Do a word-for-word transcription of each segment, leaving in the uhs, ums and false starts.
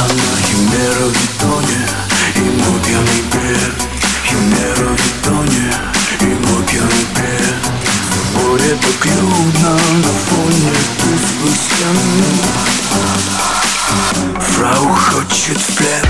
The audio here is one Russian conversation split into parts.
Она химера в бетоне, и мой пьяный бред. Химера в бетоне, и мой пьяный бред. Море так людно на фоне тусклых стен. Фрау хочет в плен.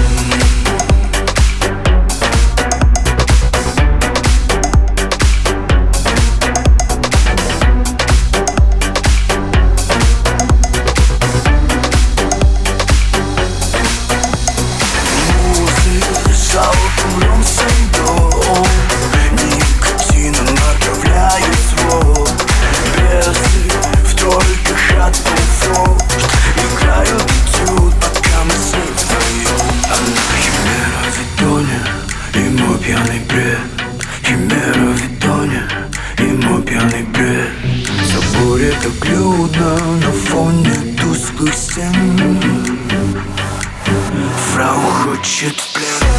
Пьяный бред, химера в бетоне, и мой пьяный бред. В соборе так людно на фоне тусклых стен. Фрау хочет в плен.